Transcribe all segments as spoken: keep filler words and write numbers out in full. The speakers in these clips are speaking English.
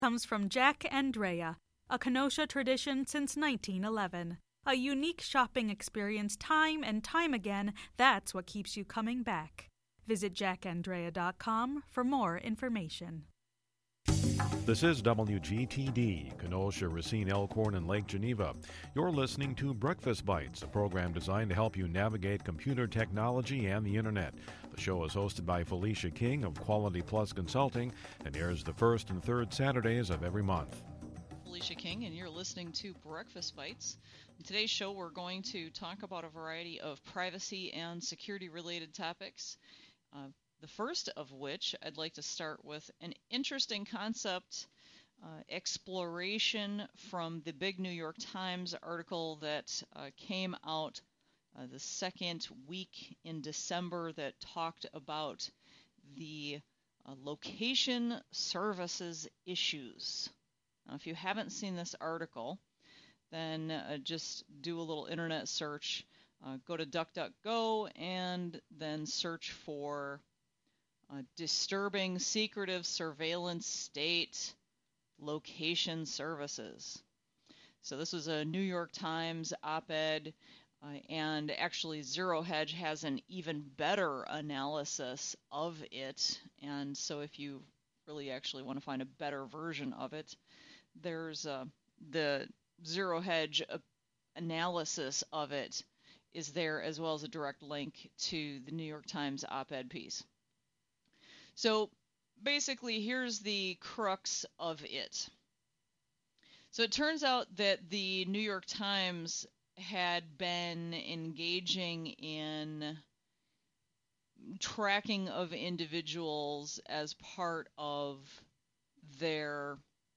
comes from Jack Andrea, a Kenosha tradition since nineteen eleven. A unique shopping experience time and time again, that's what keeps you coming back. Visit jack andrea dot com for more information. This is W G T D, Kenosha, Racine, Elkhorn, and Lake Geneva. You're listening to Breakfast Bites, a program designed to help you navigate computer technology and the Internet. The show is hosted by Felicia King of Quality Plus Consulting and airs the first and third Saturdays of every month. Felicia King, and you're listening to Breakfast Bites. In today's show, we're going to talk about a variety of privacy and security-related topics. Uh, The first of which I'd like to start with an interesting concept uh, exploration from the big New York Times article that uh, came out uh, the second week in December that talked about the uh, location services issues. Now, if you haven't seen this article, then uh, just do a little internet search. Uh, go to DuckDuckGo and then search for Uh, disturbing secretive surveillance state location services. So this was a New York Times op-ed, uh, and actually Zero Hedge has an even better analysis of it. And so if you really actually want to find a better version of it, there's uh, the Zero Hedge uh, analysis of it is there, as well as a direct link to the New York Times op-ed piece. So basically, here's the crux of it. So it turns out that the New York Times had been engaging in tracking of individuals as part of their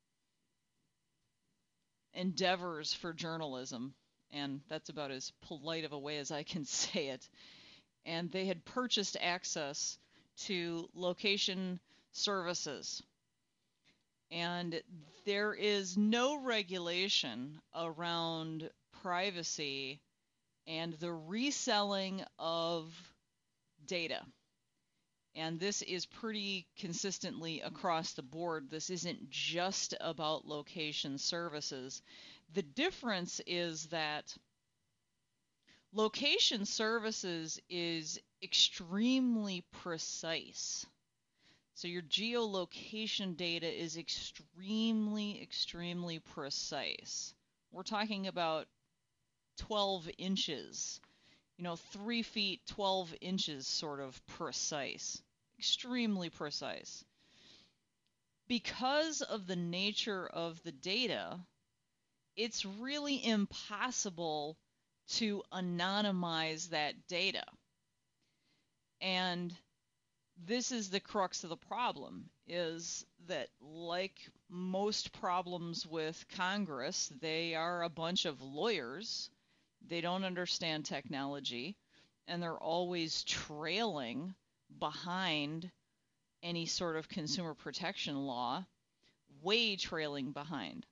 endeavors for journalism, and that's about as polite of a way as I can say it. And they had purchased access to location services. And there is no regulation around privacy and the reselling of data. And this is pretty consistently across the board. This isn't just about location services. The difference is that location services is extremely precise. So your geolocation data is extremely, extremely precise. We're talking about twelve inches, you know, three feet, twelve inches sort of precise, extremely precise. Because of the nature of the data, it's really impossible to anonymize that data. And this is the crux of the problem, is that like most problems with Congress, they are a bunch of lawyers. They don't understand technology, and they're always trailing behind any sort of consumer protection law, way trailing behind.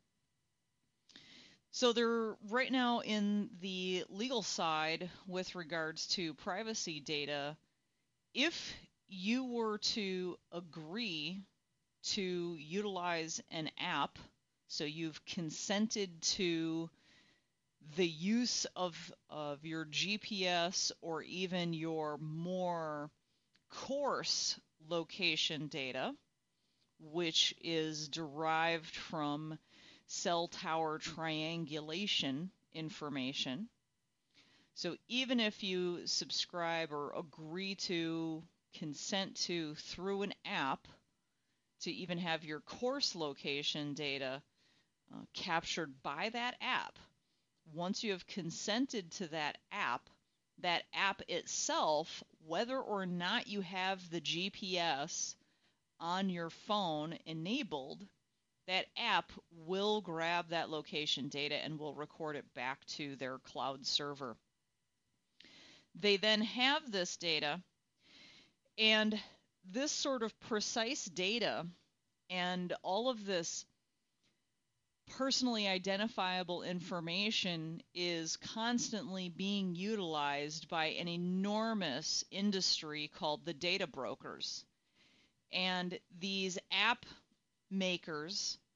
So they're right now in the legal side with regards to privacy data. If you were to agree to utilize an app, so you've consented to the use of, of your G P S or even your more coarse location data, which is derived from cell tower triangulation information. So even if you subscribe or agree to, consent to, through an app, to even have your coarse location data uh, captured by that app, once you have consented to that app, that app itself, whether or not you have the G P S on your phone enabled, that app will grab that location data and will record it back to their cloud server. They then have this data, and this sort of precise data and all of this personally identifiable information is constantly being utilized by an enormous industry called the data brokers. And these app makers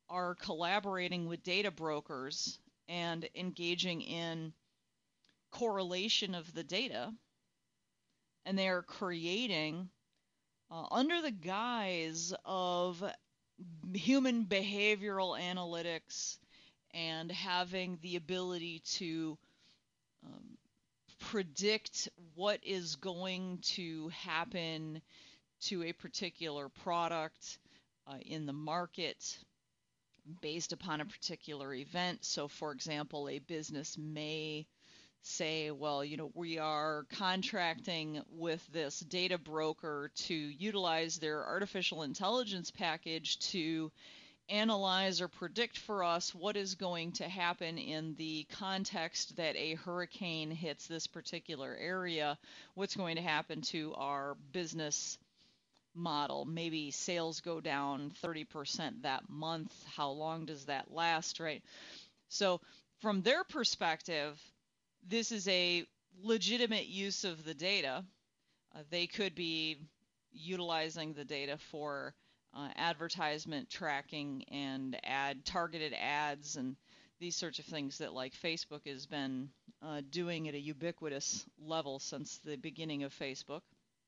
are collaborating with data brokers and engaging in correlation of the data, and they are creating, uh, under the guise of human behavioral analytics and having the ability to um, predict what is going to happen to a particular product uh, in the market based upon a particular event. So, for example, a business may say, well, you know, we are contracting with this data broker to utilize their artificial intelligence package to analyze or predict for us what is going to happen in the context that a hurricane hits this particular area, what's going to happen to our business model. Maybe sales go down thirty percent that month. How long does that last, right? So from their perspective, this is a legitimate use of the data. Uh, they could be utilizing the data for uh, advertisement tracking and ad targeted ads and these sorts of things that, like, Facebook has been uh, doing at a ubiquitous level since the beginning of Facebook.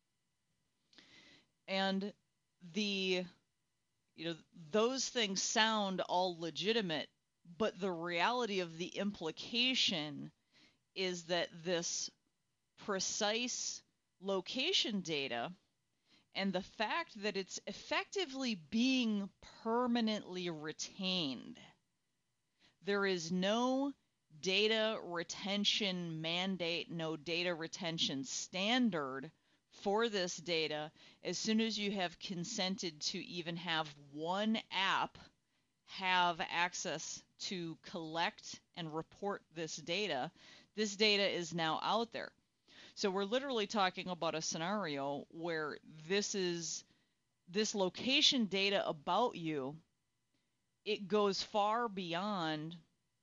And the, you know, those things sound all legitimate, but the reality of the implication is that this precise location data and the fact that it's effectively being permanently retained. There is no data retention mandate, no data retention standard for this data. As soon as you have consented to even have one app have access to collect and report this data, this data is now out there. So we're literally talking about a scenario where this is this location data about you, it goes far beyond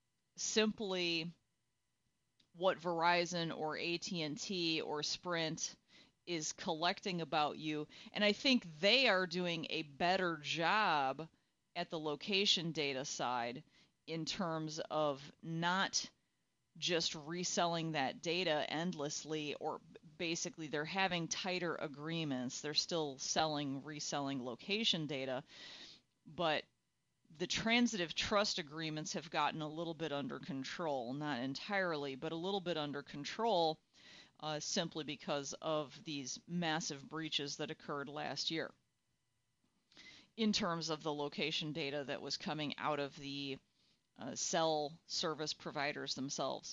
simply what Verizon or A T and T or Sprint is collecting about you. And I think they are doing a better job at the location data side in terms of not just reselling that data endlessly, or basically they're having tighter agreements. They're still selling, reselling location data, but the transitive trust agreements have gotten a little bit under control, not entirely, but a little bit under control, uh, simply because of these massive breaches that occurred last year in terms of the location data that was coming out of the Uh, cell service providers themselves.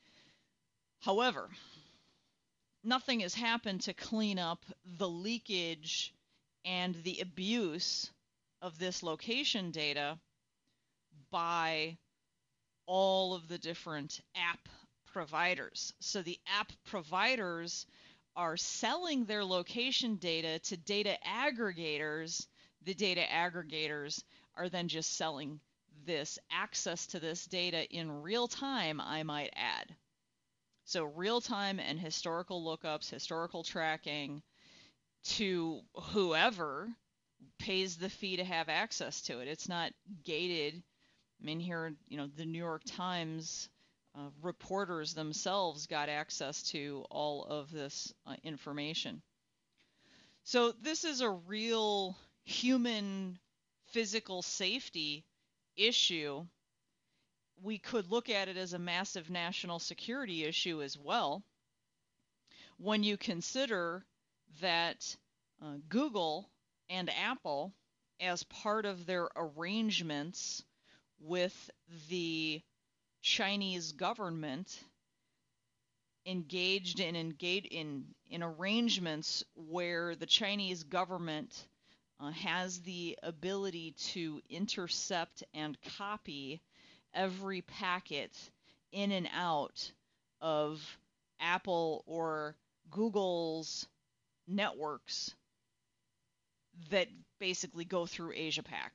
However, nothing has happened to clean up the leakage and the abuse of this location data by all of the different app providers. So the app providers are selling their location data to data aggregators. The data aggregators are then just selling this access to this data in real time, I might add. So real time and historical lookups, historical tracking to whoever pays the fee to have access to it. It's not gated. I mean, here, you know, the New York Times uh, reporters themselves got access to all of this uh, information. So this is a real human physical safety issue. We could look at it as a massive national security issue as well, when you consider that uh, Google and Apple, as part of their arrangements with the Chinese government, engaged in engage in in arrangements where the Chinese government uh, has the ability to intercept and copy every packet in and out of Apple or Google's networks that basically go through Asia Pac.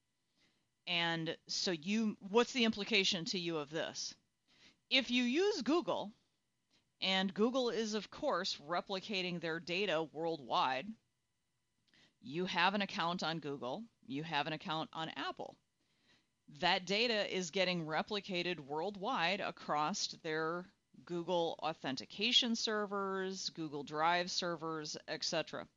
And so you, what's the implication to you of this? If you use Google, and Google is, of course, replicating their data worldwide, you have an account on Google, you have an account on Apple. that data is getting replicated worldwide across their Google authentication servers, Google Drive servers, et cetera.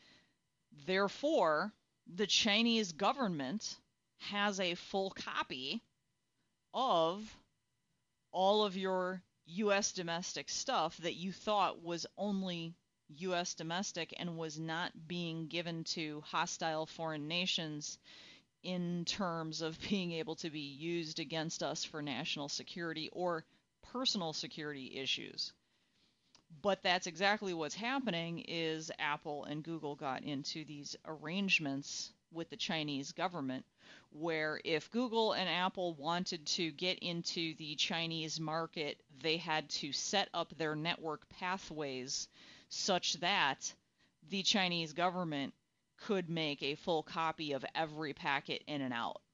Therefore, the Chinese government has a full copy of all of your U S domestic stuff that you thought was only U S domestic and was not being given to hostile foreign nations in terms of being able to be used against us for national security or personal security issues. But that's exactly what's happening is Apple and Google got into these arrangements with the Chinese government where if Google and Apple wanted to get into the Chinese market, they had to set up their network pathways such that the Chinese government could make a full copy of every packet in and out.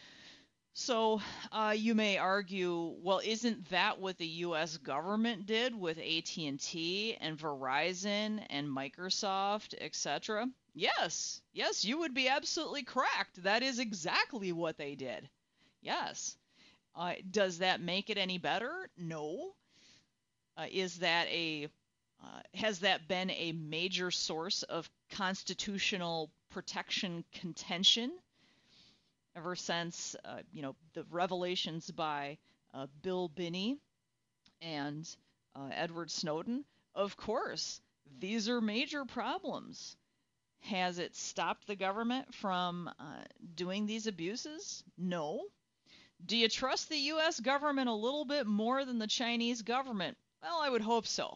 So uh, you may argue, well, isn't that what the U S government did with A T and T and Verizon and Microsoft, et cetera? Yes, yes, you would be absolutely correct. That is exactly what they did. Yes. Uh, does that make it any better? No. Uh, is that a uh, has that been a major source of constitutional protection contention ever since uh, you know the revelations by uh, Bill Binney and uh, Edward Snowden? Of course, these are major problems. Has it stopped the government from uh, doing these abuses? No. Do you trust the U S government a little bit more than the Chinese government? Well, I would hope so.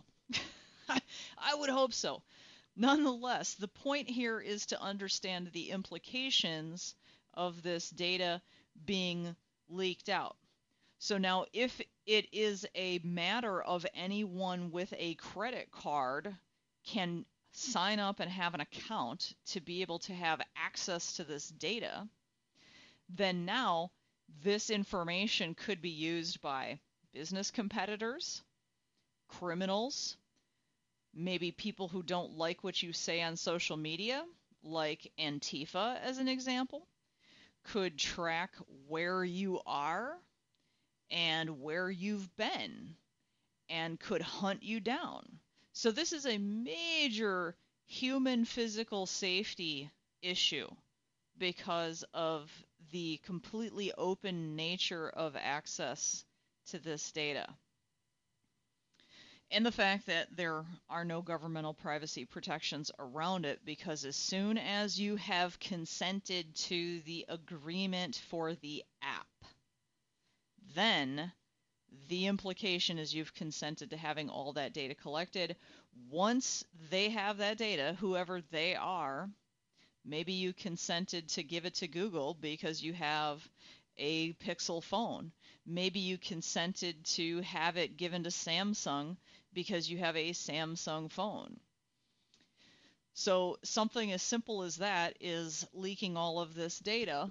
I would hope so. Nonetheless, the point here is to understand the implications of this data being leaked out. So now if it is a matter of anyone with a credit card can sign up and have an account to be able to have access to this data, then now this information could be used by business competitors, criminals, maybe people who don't like what you say on social media, like Antifa as an example, could track where you are and where you've been and could hunt you down. So this is a major human physical safety issue because of the completely open nature of access to this data. And the fact that there are no governmental privacy protections around it, because as soon as you have consented to the agreement for the app, then the implication is you've consented to having all that data collected. Once they have that data, whoever they are, maybe you consented to give it to Google because you have a Pixel phone. Maybe you consented to have it given to Samsung because you have a Samsung phone. So something as simple as that is leaking all of this data.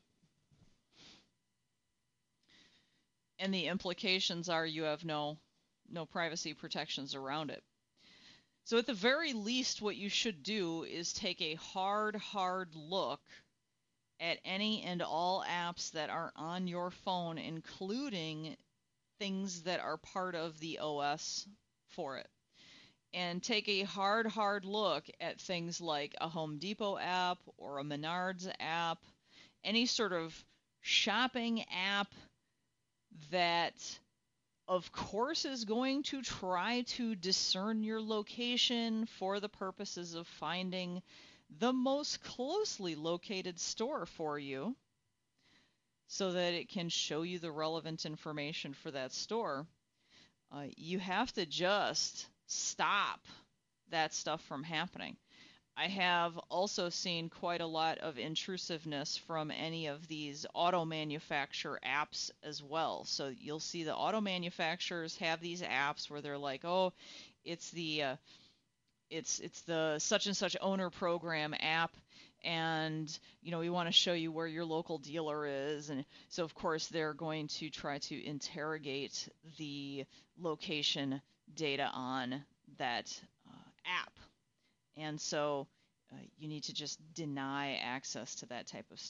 And the implications are you have no, no privacy protections around it. So at the very least, what you should do is take a hard, hard look at any and all apps that are on your phone, including things that are part of the O S for it. And take a hard, hard look at things like a Home Depot app or a Menards app, any sort of shopping app that, of course, is going to try to discern your location for the purposes of finding the most closely located store for you so that it can show you the relevant information for that store. Uh, you have to just stop that stuff from happening. I have also seen quite a lot of intrusiveness from any of these auto manufacturer apps as well. So you'll see the auto manufacturers have these apps where they're like, oh, it's the uh, it's it's the such and such owner program app, and you know we want to show you where your local dealer is, and so of course they're going to try to interrogate the location data on that uh, app. And so uh, you need to just deny access to that type of stuff.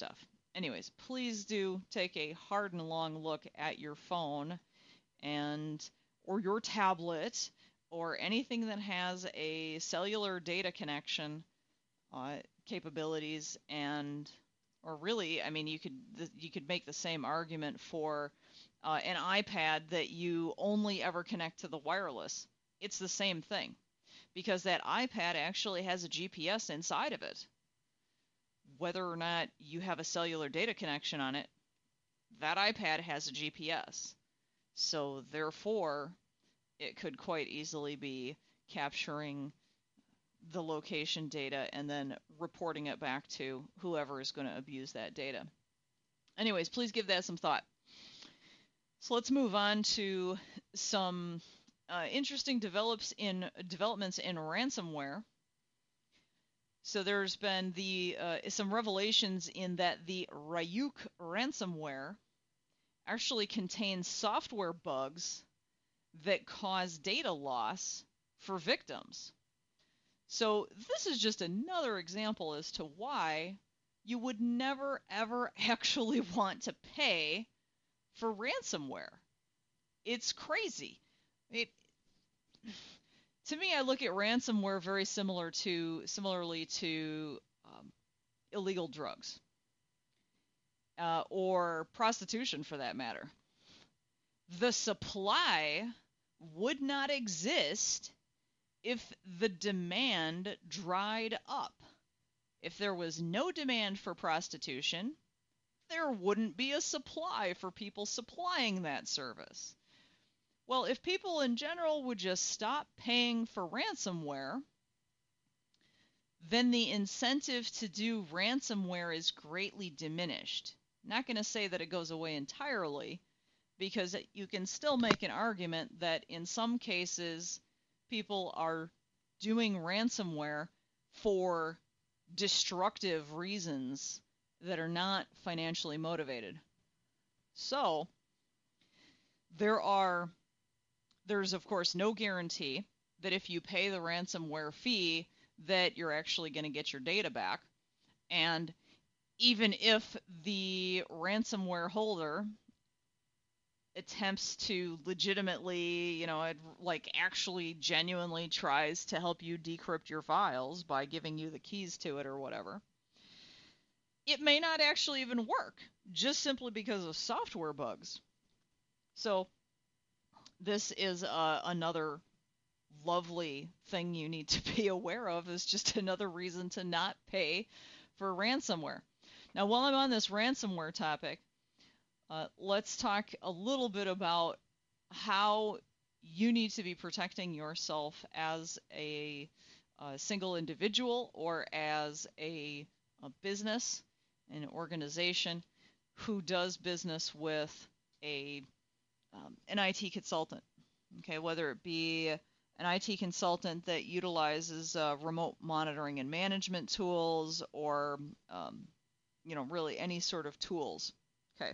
anyways, please do take a hard and long look at your phone and or your tablet or anything that has a cellular data connection uh, capabilities, and or really, I mean, you could you could make the same argument for uh, an iPad that you only ever connect to the wireless. It's the same thing, because that iPad actually has a G P S inside of it. Whether or not you have a cellular data connection on it, that iPad has a G P S. So therefore, it could quite easily be capturing the location data and then reporting it back to whoever is going to abuse that data. Anyways, please give that some thought. So let's move on to some uh, interesting develops in developments in ransomware. So there's been the uh, some revelations in that the Ryuk ransomware actually contains software bugs that cause data loss for victims. So this is just another example as to why you would never ever actually want to pay for ransomware. It's crazy. It to me, I look at ransomware very similar to similarly to um, illegal drugs uh, or prostitution, for that matter. The supply would not exist if the demand dried up. If there was no demand for prostitution, there wouldn't be a supply for people supplying that service. Well, if people in general would just stop paying for ransomware, then the incentive to do ransomware is greatly diminished. I'm not going to say that it goes away entirely, because you can still make an argument that in some cases people are doing ransomware for destructive reasons that are not financially motivated. So there are there's of course no guarantee that if you pay the ransomware fee that you're actually going to get your data back. And even if the ransomware holder attempts to legitimately, you know, like actually genuinely tries to help you decrypt your files by giving you the keys to it or whatever, it may not actually even work, just simply because of software bugs. So this is uh, another lovely thing you need to be aware of, is just another reason to not pay for ransomware. Now, while I'm on this ransomware topic, uh, let's talk a little bit about how you need to be protecting yourself as a, a single individual or as a, a business, an organization who does business with a um, an I T consultant. Okay, whether it be an I T consultant that utilizes uh, remote monitoring and management tools, or um, you know, really any sort of tools. Okay.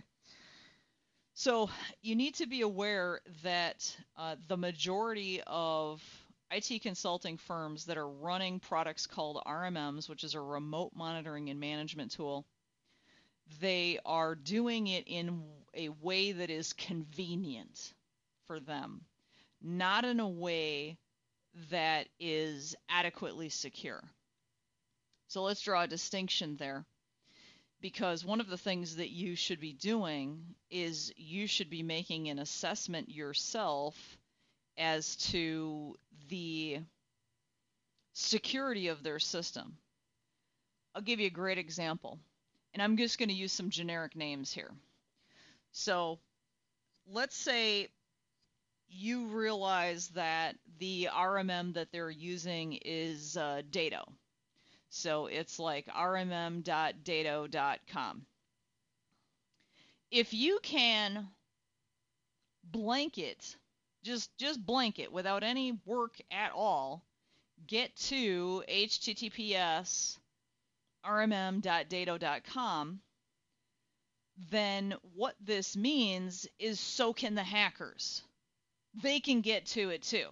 So you need to be aware that uh, the majority of I T consulting firms that are running products called R M Ms, which is a remote monitoring and management tool, they are doing it in a way that is convenient for them, not in a way that is adequately secure. So let's draw a distinction there, because one of the things that you should be doing is you should be making an assessment yourself as to the security of their system. I'll give you a great example, and I'm just going to use some generic names here. So let's say you realize that the R M M that they're using is uh, Dado. So it's like r m m dot dado dot com. If you can blanket, just just blanket without any work at all, get to h t t p s r m m dot dado dot com, then what this means is so can the hackers. They can get to it too.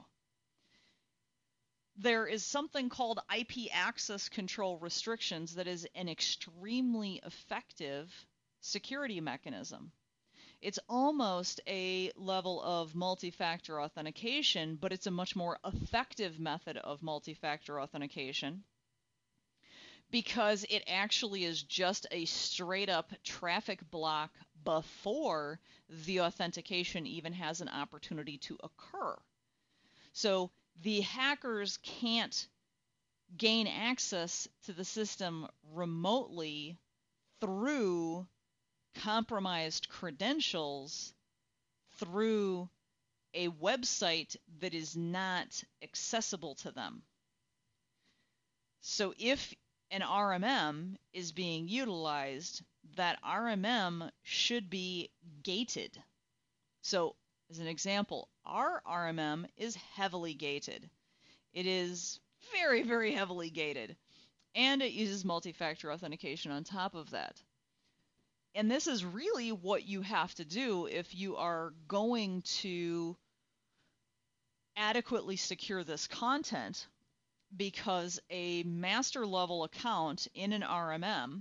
There is something called I P access control restrictions that is an extremely effective security mechanism. It's almost a level of multi-factor authentication, but it's a much more effective method of multi-factor authentication because it actually is just a straight up traffic block before the authentication even has an opportunity to occur. So the hackers can't gain access to the system remotely through compromised credentials through a website that is not accessible to them. So if an R M M is being utilized, that R M M should be gated. So as an example, our R M M is heavily gated. It is very, very heavily gated, and it uses multi-factor authentication on top of that. And this is really what you have to do if you are going to adequately secure this content, because a master level account in an R M M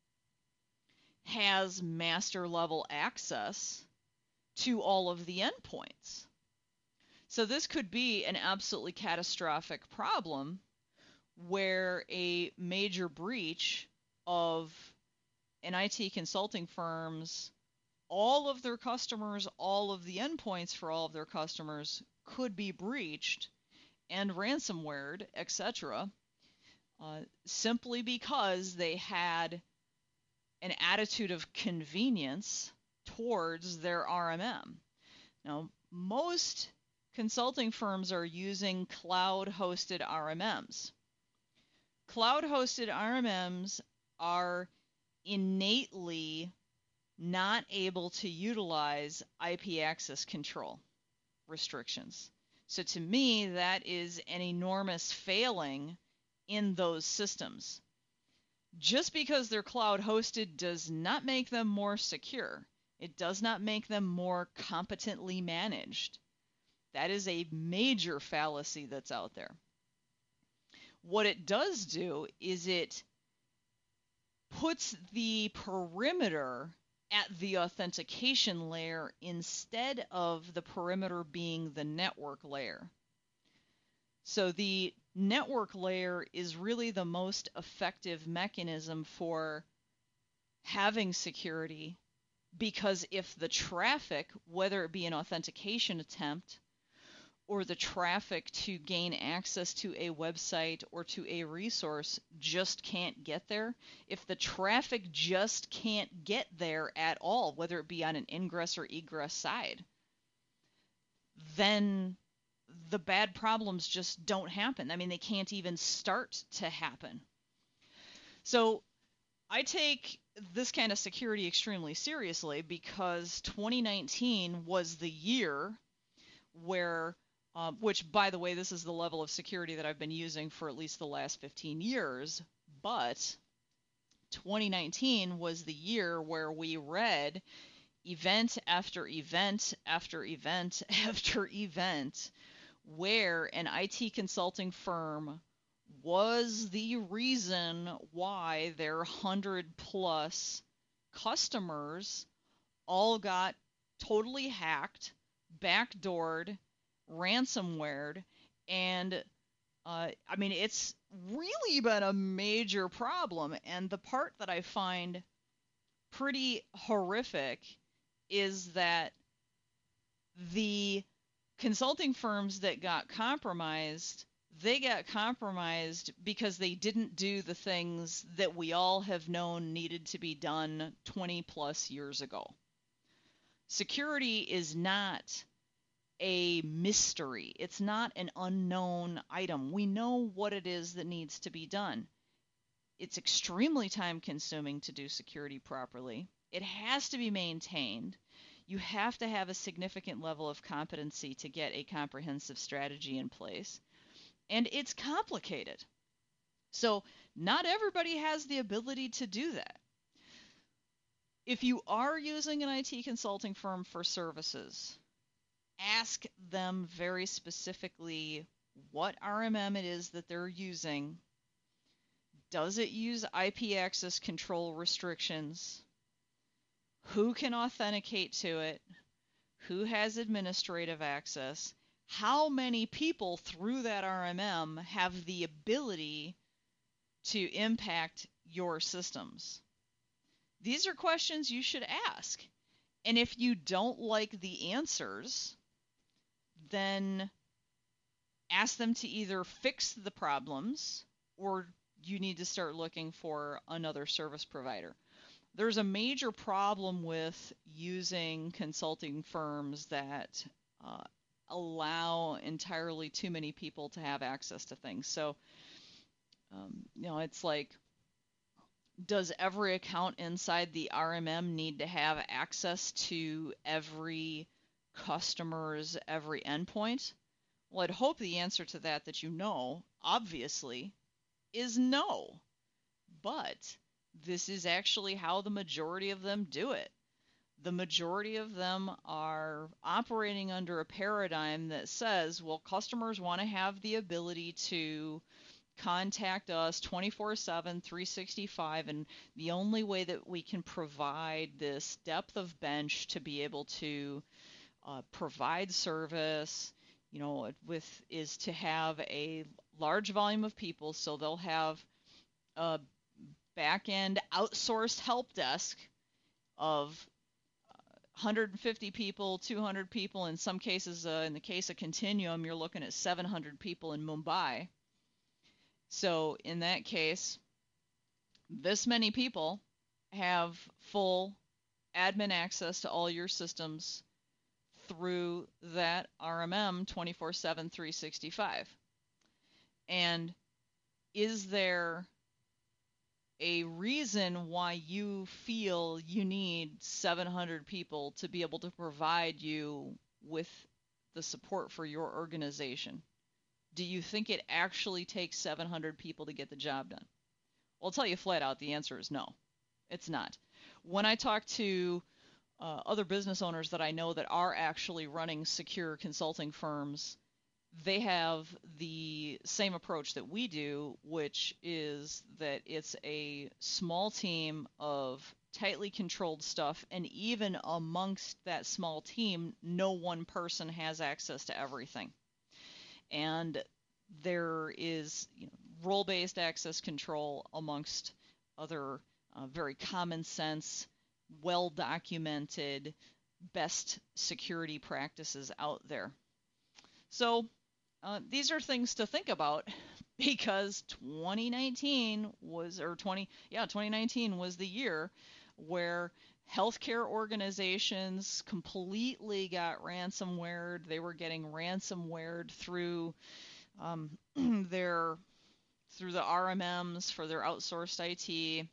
has master level access to all of the endpoints. So this could be an absolutely catastrophic problem where a major breach of an I T consulting firm's, all of their customers, all of the endpoints for all of their customers could be breached and ransomwared, et cetera, uh, simply because they had an attitude of convenience towards their R M M. Now, most consulting firms are using cloud-hosted R M Ms. Cloud-hosted R M Ms are innately not able to utilize I P access control restrictions. So to me, that is an enormous failing in those systems. Just because they're cloud-hosted does not make them more secure. It does not make them more competently managed. That is a major fallacy that's out there. What it does do is it puts the perimeter at the authentication layer instead of the perimeter being the network layer. So the network layer is really the most effective mechanism for having security, because if the traffic, whether it be an authentication attempt or the traffic to gain access to a website or to a resource just can't get there, if the traffic just can't get there at all, whether it be on an ingress or egress side, then the bad problems just don't happen. I mean, they can't even start to happen. So I take this kind of security extremely seriously, because twenty nineteen was the year where Uh, which, by the way, this is the level of security that I've been using for at least the last fifteen years, but twenty nineteen was the year where we read event after event after event after event where an I T consulting firm was the reason why their one hundred plus customers all got totally hacked, backdoored, ransomware, and uh, I mean, it's really been a major problem. And the part that I find pretty horrific is that the consulting firms that got compromised, they got compromised because they didn't do the things that we all have known needed to be done twenty plus years ago. Security is not a mystery. It's not an unknown item. We know what it is that needs to be done. It's extremely time consuming to do security properly. It has to be maintained. You have to have a significant level of competency to get a comprehensive strategy in place. And it's complicated. So not everybody has the ability to do that. If you are using an I T consulting firm for services, ask them very specifically what R M M it is that they're using. Does it use I P access control restrictions? who can authenticate to it, who has administrative access, how many people through that R M M have the ability to impact your systems. These are questions you should ask. And if you don't like the answers, then ask them to either fix the problems or you need to start looking for another service provider. There's a major problem with using consulting firms that uh, allow entirely too many people to have access to things. So, um, you know, it's like, does every account inside the R M M need to have access to every customer's every endpoint? Well, I'd hope the answer to that, that you know, obviously, is no. But this is actually how the majority of them do it. The majority of them are operating under a paradigm that says, well, customers want to have the ability to contact us twenty-four seven, three sixty-five, and the only way that we can provide this depth of bench to be able to uh, provide service, you know, with is to have a large volume of people, so they'll have a back-end outsourced help desk of one hundred fifty people, two hundred people, in some cases, uh, in the case of Continuum, you're looking at seven hundred people in Mumbai. So in that case, this many people have full admin access to all your systems through that R M M twenty-four seven, three sixty-five. And is there a reason why you feel you need seven hundred people to be able to provide you with the support for your organization? Do you think it actually takes seven hundred people to get the job done? Well, I'll tell you flat out, the answer is no. It's not. When I talk to uh, other business owners that I know that are actually running secure consulting firms, they have the same approach that we do, which is that it's a small team of tightly controlled stuff, and even amongst that small team, no one person has access to everything. And there is, you know, role-based access control amongst other uh, very common sense, well-documented, best security practices out there. So uh, these are things to think about, because twenty nineteen was, or twenty, yeah, twenty nineteen was the year where healthcare organizations completely got ransomwared. They were getting ransomwared through um, their through the R M Ms for their outsourced I T.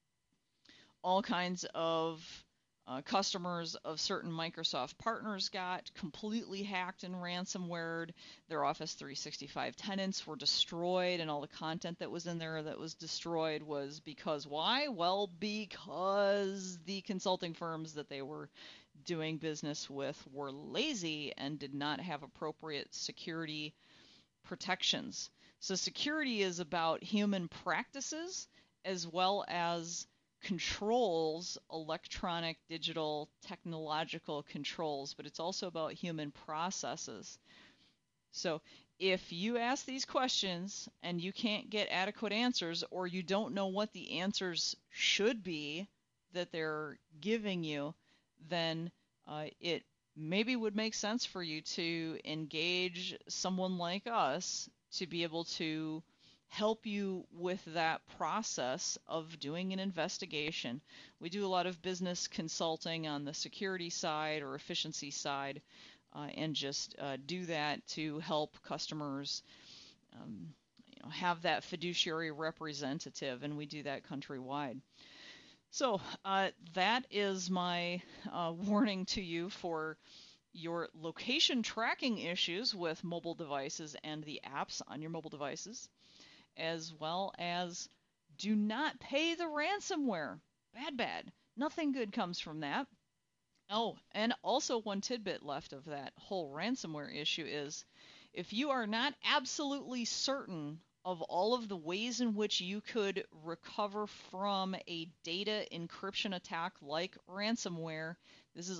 All kinds of uh, customers of certain Microsoft partners got completely hacked and ransomwared. Their Office three sixty-five tenants were destroyed, and all the content that was in there that was destroyed was because why? Well, because the consulting firms that they were doing business with were lazy and did not have appropriate security protections. So security is about human practices as well as controls, electronic, digital, technological controls, but it's also about human processes. So if you ask these questions and you can't get adequate answers, or you don't know what the answers should be that they're giving you, then uh, it maybe would make sense for you to engage someone like us to be able to help you with that process of doing an investigation. We do a lot of business consulting on the security side or efficiency side, uh, and just uh, do that to help customers um, you know, have that fiduciary representative, and we do that countrywide. So uh, that is my uh, warning to you for your location tracking issues with mobile devices and the apps on your mobile devices, as well as do not pay the ransomware. Bad, bad. Nothing good comes from that. Oh, and also one tidbit left of that whole ransomware issue is if you are not absolutely certain of all of the ways in which you could recover from a data encryption attack like ransomware, this is